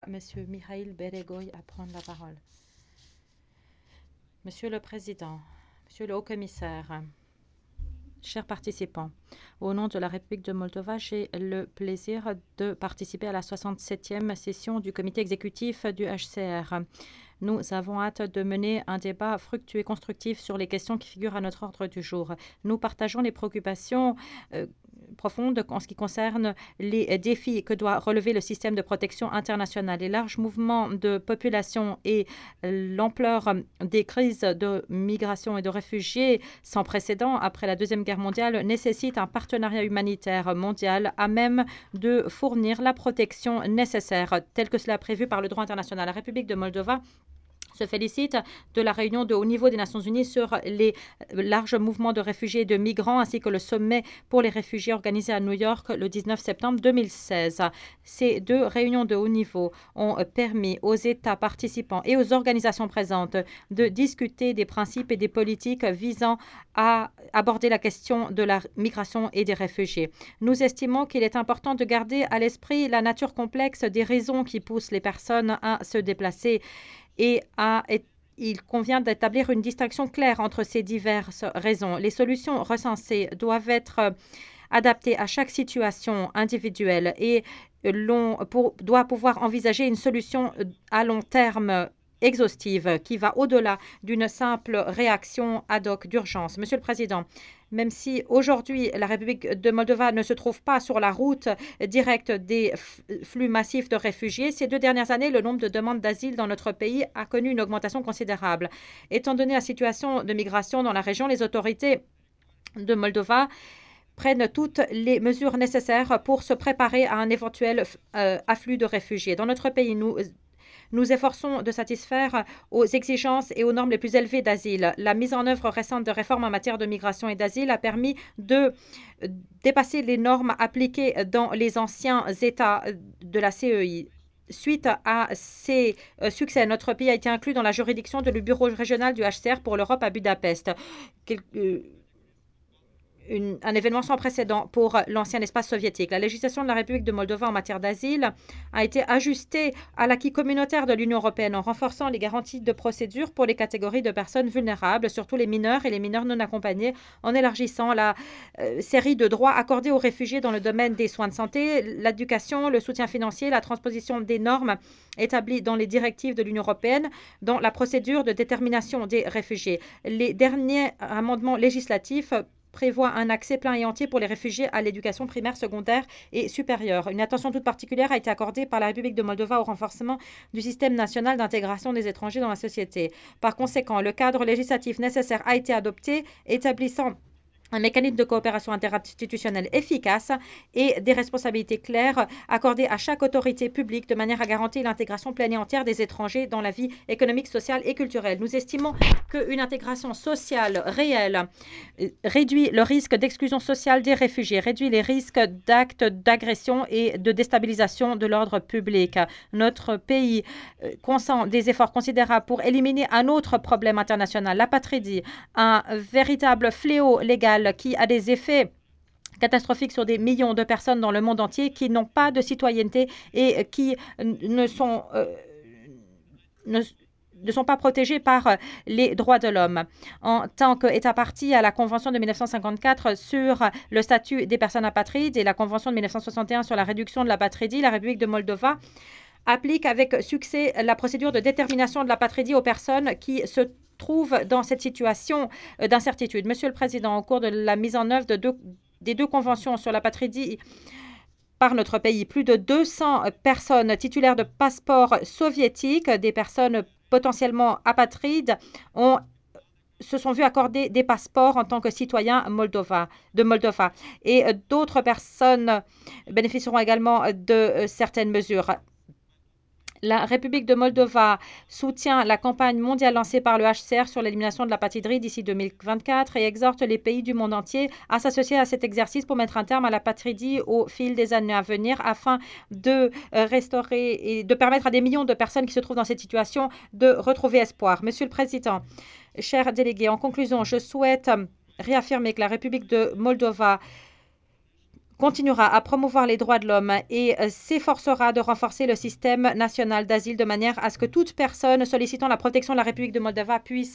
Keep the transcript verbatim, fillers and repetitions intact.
Monsieur Mikhail Beregoy à prendre la parole. Monsieur le Président, Monsieur le Haut-Commissaire, chers participants, au nom de la République de Moldova, j'ai le plaisir de participer à la soixante-septième session du comité exécutif du H C R. Nous avons hâte de mener un débat fructueux et constructif sur les questions qui figurent à notre ordre du jour. Nous partageons les préoccupations euh, profondes en ce qui concerne les défis que doit relever le système de protection internationale. Les larges mouvements de population et l'ampleur des crises de migration et de réfugiés sans précédent après la Deuxième Guerre mondiale nécessitent un partenariat humanitaire mondial à même de fournir la protection nécessaire, telle que cela est prévu par le droit international. La République de Moldova se félicite de la réunion de haut niveau des Nations Unies sur les larges mouvements de réfugiés et de migrants, ainsi que le sommet pour les réfugiés organisé à New York le dix-neuf septembre deux mille seize. Ces deux réunions de haut niveau ont permis aux États participants et aux organisations présentes de discuter des principes et des politiques visant à aborder la question de la migration et des réfugiés. Nous estimons qu'il est important de garder à l'esprit la nature complexe des raisons qui poussent les personnes à se déplacer et à, il convient d'établir une distinction claire entre ces diverses raisons. Les solutions recensées doivent être adaptées à chaque situation individuelle et l'on pour, doit pouvoir envisager une solution à long terme exhaustive qui va au-delà d'une simple réaction ad hoc d'urgence. Monsieur le Président, même si aujourd'hui la République de Moldova ne se trouve pas sur la route directe des flux massifs de réfugiés, ces deux dernières années, le nombre de demandes d'asile dans notre pays a connu une augmentation considérable. Étant donné la situation de migration dans la région, les autorités de Moldova prennent toutes les mesures nécessaires pour se préparer à un éventuel euh, afflux de réfugiés. Dans notre pays, nous nous efforçons de satisfaire aux exigences et aux normes les plus élevées d'asile. La mise en œuvre récente de réformes en matière de migration et d'asile a permis de dépasser les normes appliquées dans les anciens États de la C E I. Suite à ces succès, notre pays a été inclus dans la juridiction du bureau régional du H C R pour l'Europe à Budapest. Une, un événement sans précédent pour l'ancien espace soviétique. La législation de la République de Moldova en matière d'asile a été ajustée à l'acquis communautaire de l'Union européenne en renforçant les garanties de procédure pour les catégories de personnes vulnérables, surtout les mineurs et les mineurs non accompagnés, en élargissant la euh, série de droits accordés aux réfugiés dans le domaine des soins de santé, l'éducation, le soutien financier, la transposition des normes établies dans les directives de l'Union européenne dans la procédure de détermination des réfugiés. Les derniers amendements législatifs prévoit un accès plein et entier pour les réfugiés à l'éducation primaire, secondaire et supérieure. Une attention toute particulière a été accordée par la République de Moldova au renforcement du système national d'intégration des étrangers dans la société. Par conséquent, le cadre législatif nécessaire a été adopté, établissant un mécanisme de coopération interinstitutionnelle efficace et des responsabilités claires accordées à chaque autorité publique de manière à garantir l'intégration pleine et entière des étrangers dans la vie économique, sociale et culturelle. Nous estimons qu'une intégration sociale réelle réduit le risque d'exclusion sociale des réfugiés, réduit les risques d'actes d'agression et de déstabilisation de l'ordre public. Notre pays consent des efforts considérables pour éliminer un autre problème international, l'apatridie, un véritable fléau légal qui a des effets catastrophiques sur des millions de personnes dans le monde entier qui n'ont pas de citoyenneté et qui ne sont, euh, ne, ne sont pas protégés par les droits de l'homme. En tant qu'État partie à la Convention de mille neuf cent cinquante-quatre sur le statut des personnes apatrides et la Convention de mille neuf cent soixante et un sur la réduction de l'apatridie, la République de Moldova applique avec succès la procédure de détermination de l'apatridie aux personnes qui se trouvent dans cette situation d'incertitude. Monsieur le Président, au cours de la mise en œuvre de deux, des deux conventions sur l'apatridie par notre pays, plus de deux cents personnes titulaires de passeports soviétiques, des personnes potentiellement apatrides, ont se sont vus accorder des passeports en tant que citoyens Moldova, de Moldova. Et d'autres personnes bénéficieront également de certaines mesures. La République de Moldova soutient la campagne mondiale lancée par le H C R sur l'élimination de l'apatridie d'ici deux mille vingt-quatre et exhorte les pays du monde entier à s'associer à cet exercice pour mettre un terme à l'apatridie au fil des années à venir afin de restaurer et de permettre à des millions de personnes qui se trouvent dans cette situation de retrouver espoir. Monsieur le Président, chers délégués, en conclusion, je souhaite réaffirmer que la République de Moldova continuera à promouvoir les droits de l'homme et euh, s'efforcera de renforcer le système national d'asile de manière à ce que toute personne sollicitant la protection de la République de Moldova puisse